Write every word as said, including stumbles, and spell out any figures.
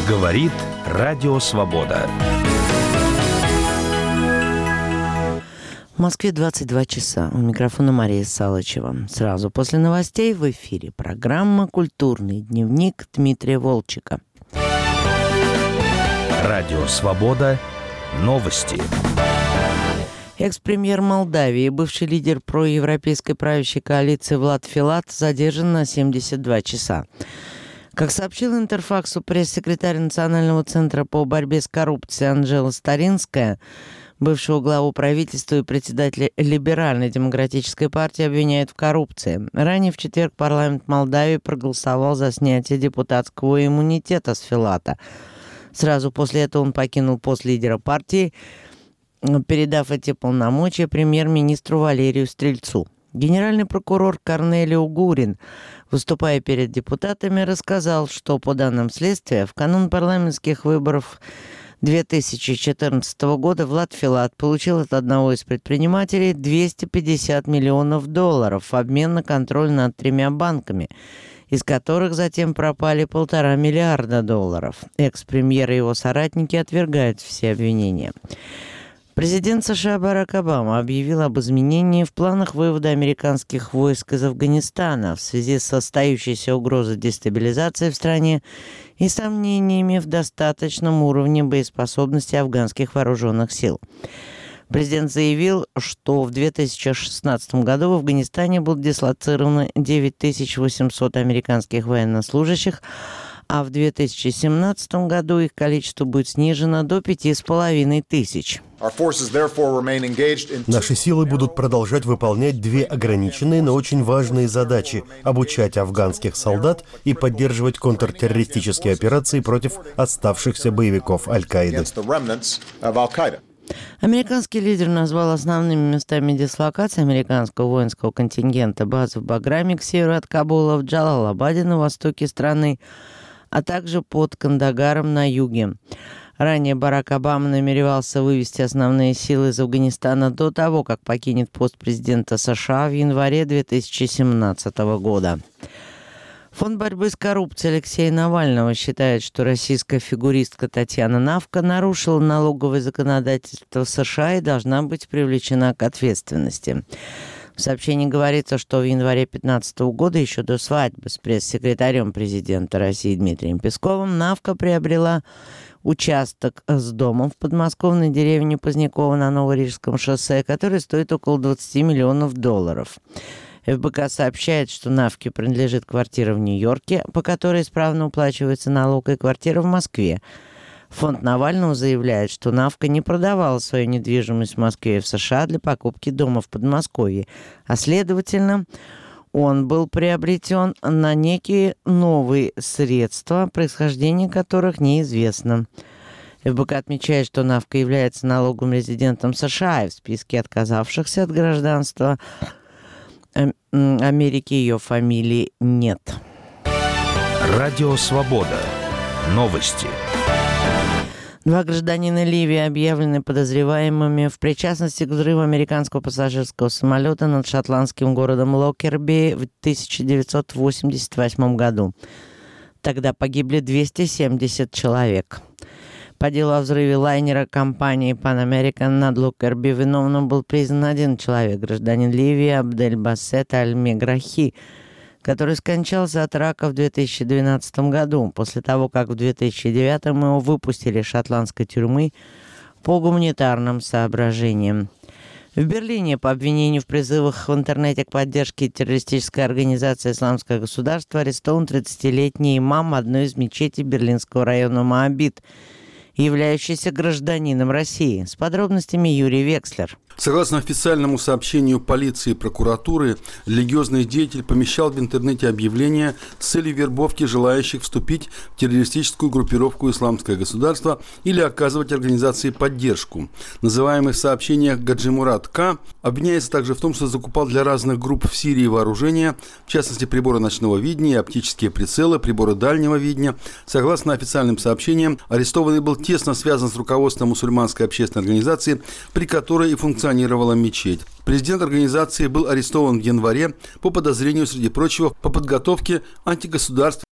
Говорит Радио Свобода. В Москве двадцать два часа. У микрофона Мария Салычева. Сразу после новостей в эфире программа «Культурный дневник» Дмитрия Волчика. Радио Свобода. Новости. Экс-премьер Молдавии, бывший лидер проевропейской правящей коалиции Влад Филат задержан на семьдесят два часа. Как сообщил Интерфаксу пресс-секретарь Национального центра по борьбе с коррупцией Анжела Старинская, бывшего главу правительства и председателя Либеральной демократической партии обвиняют в коррупции. Ранее в четверг парламент Молдавии проголосовал за снятие депутатского иммунитета с Филата. Сразу после этого он покинул пост лидера партии, передав эти полномочия премьер-министру Валерию Стрельцу. Генеральный прокурор Корнелио Гурин, выступая перед депутатами, рассказал, что, по данным следствия, в канун парламентских выборов две тысячи четырнадцатого года Влад Филат получил от одного из предпринимателей двести пятьдесят миллионов долларов в обмен на контроль над тремя банками, из которых затем пропали полтора миллиарда долларов. Экс-премьер и его соратники отвергают все обвинения. Президент США Барак Обама объявил об изменении в планах вывода американских войск из Афганистана в связи с остающейся угрозой дестабилизации в стране и сомнениями в достаточном уровне боеспособности афганских вооруженных сил. Президент заявил, что в две тысячи шестнадцатом году в Афганистане было дислоцировано девять тысяч восемьсот американских военнослужащих, а в две тысячи семнадцатом году их количество будет снижено до пяти с половиной тысяч. Наши силы будут продолжать выполнять две ограниченные, но очень важные задачи – обучать афганских солдат и поддерживать контртеррористические операции против оставшихся боевиков Аль-Каиды. Американский лидер назвал основными местами дислокации американского воинского контингента базы в Баграме к северу от Кабула, в Джалалабаде на востоке страны, а также под Кандагаром на юге. Ранее Барак Обама намеревался вывести основные силы из Афганистана до того, как покинет пост президента США в январе две тысячи семнадцатого года. Фонд борьбы с коррупцией Алексея Навального считает, что российская фигуристка Татьяна Навка нарушила налоговое законодательство США и должна быть привлечена к ответственности. В сообщении говорится, что в январе две тысячи пятнадцатого года, еще до свадьбы с пресс-секретарем президента России Дмитрием Песковым, Навка приобрела участок с домом в подмосковной деревне Поздняково на Новорижском шоссе, который стоит около двадцать миллионов долларов. эф бэ ка сообщает, что Навке принадлежит квартира в Нью-Йорке, по которой исправно уплачивается налог, и квартира в Москве. Фонд Навального заявляет, что Навка не продавала свою недвижимость в Москве и в США для покупки дома в Подмосковье, а следовательно, он был приобретен на некие новые средства, происхождение которых неизвестно. эф бэ ка отмечает, что Навка является налоговым резидентом США и в списке отказавшихся от гражданства Америки ее фамилии нет. Радио Свобода. Новости. Два гражданина Ливии объявлены подозреваемыми в причастности к взрыву американского пассажирского самолета над шотландским городом Локерби в тысяча девятьсот восемьдесят восьмом году. Тогда погибли двести семьдесят человек. По делу о взрыве лайнера компании Pan American над Локерби виновным был признан один человек, гражданин Ливии Абдель-Басет Аль-Меграхи, который скончался от рака в две тысячи двенадцатом году, после того, как в две тысячи девятом его выпустили из шотландской тюрьмы по гуманитарным соображениям. В Берлине по обвинению в призывах в интернете к поддержке террористической организации «Исламское государство» арестован тридцатилетний имам одной из мечетей берлинского района Моабит, являющийся гражданином России. С подробностями Юрий Векслер. Согласно официальному сообщению полиции и прокуратуры, религиозный деятель помещал в интернете объявления с целью вербовки желающих вступить в террористическую группировку «Исламское государство» или оказывать организации поддержку. Называемый в сообщениях Гаджимурат К. обвиняется также в том, что закупал для разных групп в Сирии вооружение, в частности приборы ночного видения, оптические прицелы, приборы дальнего видения. Согласно официальным сообщениям, арестованный был тесно связан с руководством мусульманской общественной организации, при которой и функционировал мечеть. Президент организации был арестован в январе по подозрению, среди прочего, по подготовке антигосударственных